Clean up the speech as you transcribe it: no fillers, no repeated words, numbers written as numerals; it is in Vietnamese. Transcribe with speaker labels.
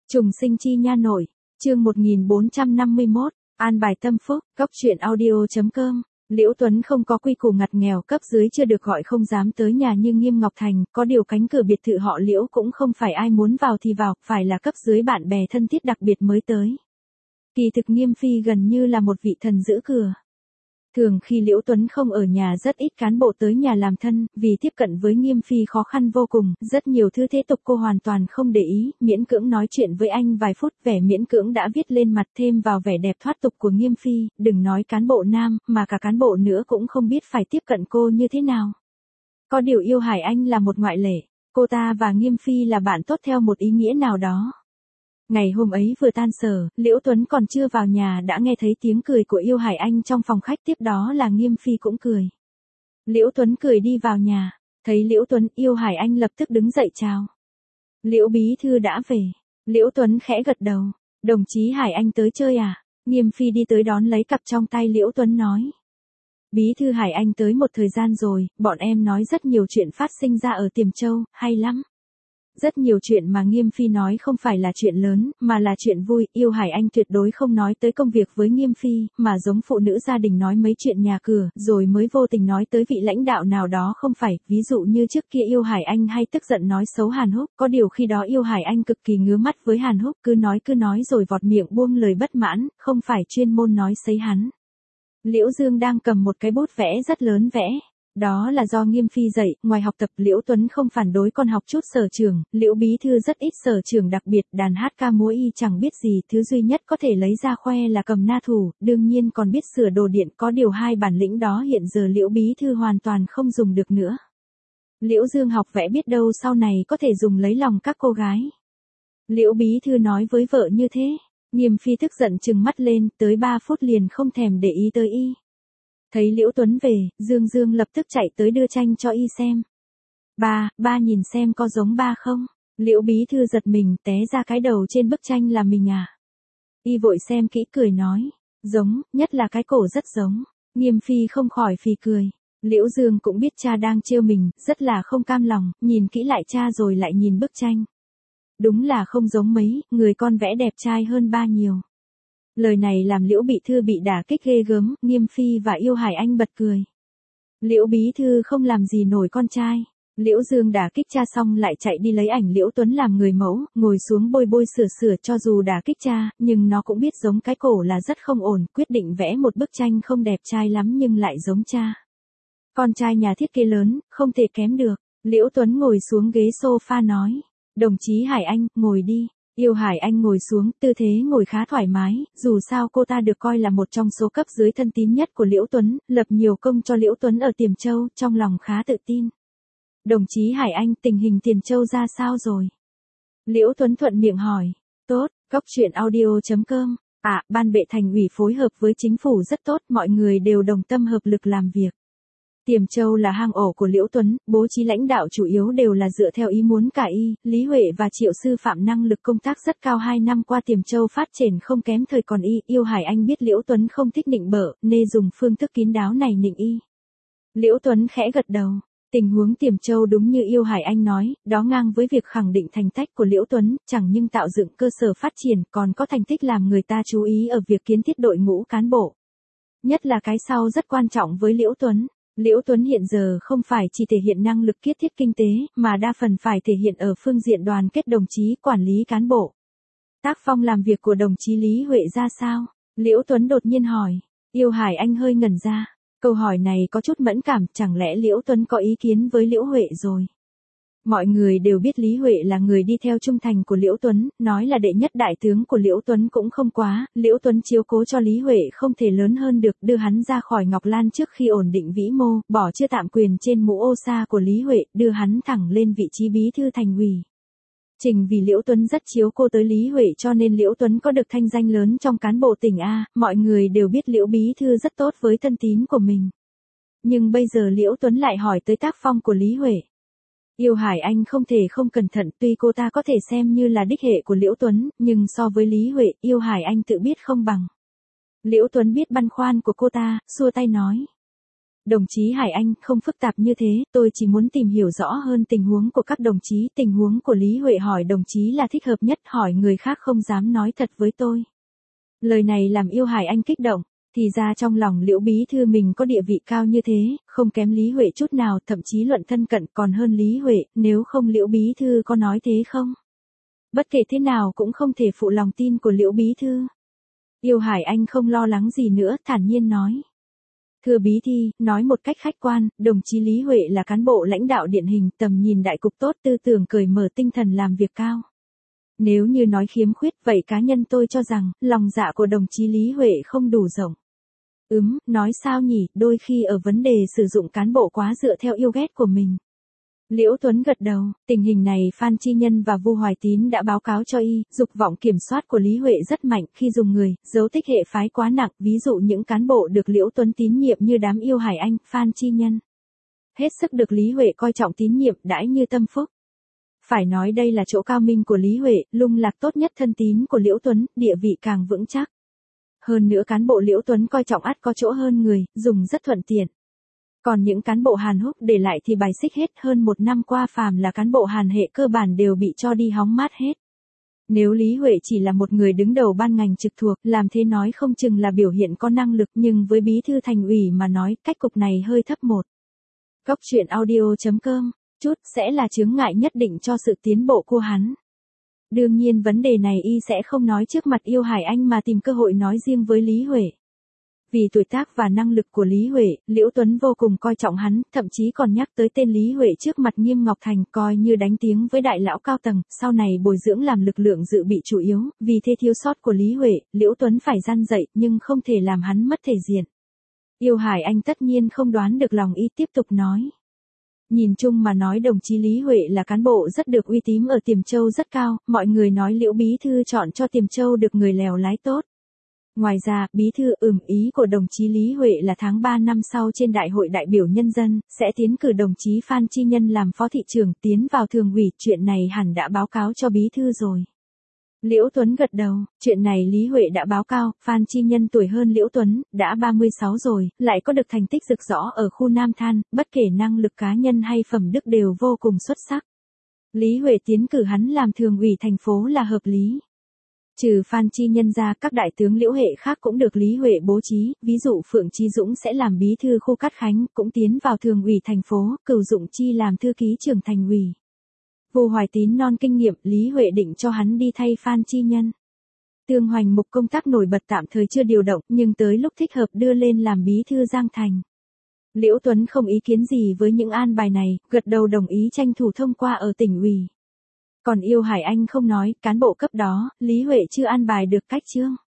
Speaker 1: Trùng sinh chi nha nội, chương 1451, an bài tâm phúc, góc truyện audio.com. Liễu Tuấn không có quy củ ngặt nghèo, cấp dưới chưa được gọi không dám tới nhà như Nghiêm Ngọc Thành, có điều cánh cửa biệt thự họ Liễu cũng không phải ai muốn vào thì vào, phải là cấp dưới bạn bè thân thiết đặc biệt mới tới. Kỳ thực Nghiêm Phi gần như là một vị thần giữ cửa. Thường khi Liễu Tuấn không ở nhà rất ít cán bộ tới nhà làm thân, vì tiếp cận với Nghiêm Phi khó khăn vô cùng, rất nhiều thứ thế tục cô hoàn toàn không để ý, miễn cưỡng nói chuyện với anh vài phút, vẻ miễn cưỡng đã viết lên mặt, thêm vào vẻ đẹp thoát tục của Nghiêm Phi, đừng nói cán bộ nam, mà cả cán bộ nữa cũng không biết phải tiếp cận cô như thế nào. Có điều Yêu Hải Anh là một ngoại lệ, cô ta và Nghiêm Phi là bạn tốt theo một ý nghĩa nào đó. Ngày hôm ấy vừa tan sở, Liễu Tuấn còn chưa vào nhà đã nghe thấy tiếng cười của Yêu Hải Anh trong phòng khách, tiếp đó là Nghiêm Phi cũng cười. Liễu Tuấn cười đi vào nhà, thấy Liễu Tuấn, Yêu Hải Anh lập tức đứng dậy chào. Liễu bí thư đã về. Liễu Tuấn khẽ gật đầu. Đồng chí Hải Anh tới chơi à? Nghiêm Phi đi tới đón lấy cặp trong tay Liễu Tuấn nói. Bí thư Hải Anh tới một thời gian rồi, bọn em nói rất nhiều chuyện phát sinh ra ở Tiềm Châu, hay lắm. Rất nhiều chuyện mà Nghiêm Phi nói không phải là chuyện lớn, mà là chuyện vui. Yêu Hải Anh tuyệt đối không nói tới công việc với Nghiêm Phi, mà giống phụ nữ gia đình nói mấy chuyện nhà cửa, rồi mới vô tình nói tới vị lãnh đạo nào đó không phải. Ví dụ như trước kia Yêu Hải Anh hay tức giận nói xấu Hàn Húc, có điều khi đó Yêu Hải Anh cực kỳ ngứa mắt với Hàn Húc, cứ nói rồi vọt miệng buông lời bất mãn, không phải chuyên môn nói xấy hắn. Liễu Dương đang cầm một cái bút vẽ rất lớn vẽ. Đó là do Nghiêm Phi dạy, ngoài học tập Liễu Tuấn không phản đối con học chút sở trường, Liễu bí thư rất ít sở trường đặc biệt, đàn hát ca múa y chẳng biết gì, thứ duy nhất có thể lấy ra khoe là cầm na thủ, đương nhiên còn biết sửa đồ điện, có điều hai bản lĩnh đó hiện giờ Liễu bí thư hoàn toàn không dùng được nữa. Liễu Dương học vẽ biết đâu sau này có thể dùng lấy lòng các cô gái. Liễu bí thư nói với vợ như thế, Nghiêm Phi tức giận trừng mắt lên, tới 3 phút liền không thèm để ý tới y. Thấy Liễu Tuấn về, Dương lập tức chạy tới đưa tranh cho y xem. Ba nhìn xem có giống ba không? Liễu bí thư giật mình, té ra cái đầu trên bức tranh là mình à? Y vội xem kỹ cười nói, giống, nhất là cái cổ rất giống. Nghiêm Phi không khỏi phì cười. Liễu Dương cũng biết cha đang trêu mình, rất là không cam lòng, nhìn kỹ lại cha rồi lại nhìn bức tranh. Đúng là không giống mấy, người con vẽ đẹp trai hơn ba nhiều. Lời này làm Liễu bí thư bị đả kích ghê gớm, Nghiêm Phi và Yêu Hải Anh bật cười. Liễu bí thư không làm gì nổi con trai. Liễu Dương đả kích cha xong lại chạy đi lấy ảnh Liễu Tuấn làm người mẫu, ngồi xuống bôi sửa cho dù đả kích cha, nhưng nó cũng biết giống cái cổ là rất không ổn, quyết định vẽ một bức tranh không đẹp trai lắm nhưng lại giống cha. Con trai nhà thiết kế lớn, không thể kém được. Liễu Tuấn ngồi xuống ghế sofa nói, đồng chí Hải Anh, ngồi đi. Yêu Hải Anh ngồi xuống, tư thế ngồi khá thoải mái, dù sao cô ta được coi là một trong số cấp dưới thân tín nhất của Liễu Tuấn, lập nhiều công cho Liễu Tuấn ở Tiềm Châu, trong lòng khá tự tin. Đồng chí Hải Anh, tình hình Tiềm Châu ra sao rồi? Liễu Tuấn thuận miệng hỏi. Tốt, góc truyện audio.com. Ban bệ thành ủy phối hợp với chính phủ rất tốt, mọi người đều đồng tâm hợp lực làm việc. Tiềm Châu là hang ổ của Liễu Tuấn, bố trí lãnh đạo chủ yếu đều là dựa theo ý muốn cả y, Lý Huệ và Triệu Sư Phạm năng lực công tác rất cao, 2 năm qua Tiềm Châu phát triển không kém thời còn y. Yêu Hải Anh biết Liễu Tuấn không thích nịnh bợ, nên dùng phương thức kín đáo này nịnh y. Liễu Tuấn khẽ gật đầu. Tình huống Tiềm Châu đúng như Yêu Hải Anh nói, đó ngang với việc khẳng định thành tích của Liễu Tuấn, chẳng nhưng tạo dựng cơ sở phát triển, còn có thành tích làm người ta chú ý ở việc kiến thiết đội ngũ cán bộ. Nhất là cái sau rất quan trọng với Liễu Tuấn. Liễu Tuấn hiện giờ không phải chỉ thể hiện năng lực kiết thiết kinh tế, mà đa phần phải thể hiện ở phương diện đoàn kết đồng chí, quản lý cán bộ. Tác phong làm việc của đồng chí Lý Huệ ra sao? Liễu Tuấn đột nhiên hỏi. Yêu Hải Anh hơi ngẩn ra. Câu hỏi này có chút mẫn cảm, chẳng lẽ Liễu Tuấn có ý kiến với Liễu Huệ rồi? Mọi người đều biết Lý Huệ là người đi theo trung thành của Liễu Tuấn, nói là đệ nhất đại tướng của Liễu Tuấn cũng không quá, Liễu Tuấn chiếu cố cho Lý Huệ không thể lớn hơn được, đưa hắn ra khỏi Ngọc Lan trước khi ổn định vĩ mô, bỏ chưa tạm quyền trên mũ ô sa của Lý Huệ, đưa hắn thẳng lên vị trí bí thư thành ủy. Chính vì Liễu Tuấn rất chiếu cô tới Lý Huệ cho nên Liễu Tuấn có được thanh danh lớn trong cán bộ tỉnh A, mọi người đều biết Liễu bí thư rất tốt với thân tín của mình. Nhưng bây giờ Liễu Tuấn lại hỏi tới tác phong của Lý Huệ. Yêu Hải Anh không thể không cẩn thận, tuy cô ta có thể xem như là đích hệ của Liễu Tuấn, nhưng so với Lý Huệ, Yêu Hải Anh tự biết không bằng. Liễu Tuấn biết băn khoăn của cô ta, xua tay nói. Đồng chí Hải Anh, không phức tạp như thế, tôi chỉ muốn tìm hiểu rõ hơn tình huống của các đồng chí. Tình huống của Lý Huệ hỏi đồng chí là thích hợp nhất, hỏi người khác không dám nói thật với tôi. Lời này làm Yêu Hải Anh kích động, thì ra trong lòng Liễu bí thư mình có địa vị cao như thế, không kém Lý Huệ chút nào, thậm chí luận thân cận còn hơn Lý Huệ, nếu không Liễu bí thư có nói thế không? Bất kể thế nào cũng không thể phụ lòng tin của Liễu bí thư. Yêu Hải Anh không lo lắng gì nữa, thản nhiên nói. Thưa bí thi, nói một cách khách quan, đồng chí Lý Huệ là cán bộ lãnh đạo điển hình, tầm nhìn đại cục tốt, tư tưởng cởi mở, tinh thần làm việc cao. Nếu như nói khiếm khuyết, vậy cá nhân tôi cho rằng, lòng dạ của đồng chí Lý Huệ không đủ rộng. Nói sao nhỉ, đôi khi ở vấn đề sử dụng cán bộ quá dựa theo yêu ghét của mình. Liễu Tuấn gật đầu, tình hình này Phan Chi Nhân và Vu Hoài Tín đã báo cáo cho y, dục vọng kiểm soát của Lý Huệ rất mạnh khi dùng người, dấu tích hệ phái quá nặng, ví dụ những cán bộ được Liễu Tuấn tín nhiệm như đám Yêu Hải Anh, Phan Chi Nhân. Hết sức được Lý Huệ coi trọng tín nhiệm, đãi như tâm phúc. Phải nói đây là chỗ cao minh của Lý Huệ, lung lạc tốt nhất thân tín của Liễu Tuấn, địa vị càng vững chắc. Hơn nữa cán bộ Liễu Tuấn coi trọng ắt có chỗ hơn người, dùng rất thuận tiện. Còn những cán bộ Hàn Húc để lại thì bài xích hết, hơn một năm qua phàm là cán bộ Hàn hệ cơ bản đều bị cho đi hóng mát hết. Nếu Lý Huệ chỉ là một người đứng đầu ban ngành trực thuộc, làm thế nói không chừng là biểu hiện có năng lực, nhưng với bí thư thành ủy mà nói, cách cục này hơi thấp một. Góc truyện audio.com, chút sẽ là chướng ngại nhất định cho sự tiến bộ của hắn. Đương nhiên vấn đề này y sẽ không nói trước mặt Yêu Hải Anh mà tìm cơ hội nói riêng với Lý Huệ. Vì tuổi tác và năng lực của Lý Huệ, Liễu Tuấn vô cùng coi trọng hắn, thậm chí còn nhắc tới tên Lý Huệ trước mặt Nghiêm Ngọc Thành, coi như đánh tiếng với đại lão cao tầng, sau này bồi dưỡng làm lực lượng dự bị chủ yếu, vì thế thiếu sót của Lý Huệ, Liễu Tuấn phải răn dạy, nhưng không thể làm hắn mất thể diện. Yêu Hải Anh tất nhiên không đoán được lòng y, tiếp tục nói. Nhìn chung mà nói đồng chí Lý Huệ là cán bộ rất được uy tín ở Tiềm Châu rất cao, mọi người nói Liễu bí thư chọn cho Tiềm Châu được người lèo lái tốt. Ngoài ra, bí thư ý của đồng chí Lý Huệ là tháng 3 năm sau trên Đại hội đại biểu nhân dân, sẽ tiến cử đồng chí Phan Chi Nhân làm phó thị trưởng, tiến vào thường ủy, chuyện này hẳn đã báo cáo cho bí thư rồi. Liễu Tuấn gật đầu, chuyện này Lý Huệ đã báo cáo, Phan Chi Nhân tuổi hơn Liễu Tuấn, đã 36 rồi, lại có được thành tích rực rỡ ở khu Nam Than, bất kể năng lực cá nhân hay phẩm đức đều vô cùng xuất sắc. Lý Huệ tiến cử hắn làm thường ủy thành phố là hợp lý. Trừ Phan Chi Nhân ra, các đại tướng Liễu hệ khác cũng được Lý Huệ bố trí, ví dụ Phượng Chí Dũng sẽ làm bí thư khu Cát Khánh, cũng tiến vào thường ủy thành phố, Cửu Dụng Chi làm thư ký trưởng thành ủy. Vu Hoài Tín non kinh nghiệm, Lý Huệ định cho hắn đi thay Phan Chi Nhân. Tương Hoành Mục công tác nổi bật tạm thời chưa điều động, nhưng tới lúc thích hợp đưa lên làm bí thư Giang Thành. Liễu Tuấn không ý kiến gì với những an bài này, gật đầu đồng ý tranh thủ thông qua ở tỉnh ủy. Còn Yêu Hải Anh không nói, cán bộ cấp đó, Lý Huệ chưa an bài được cách chương.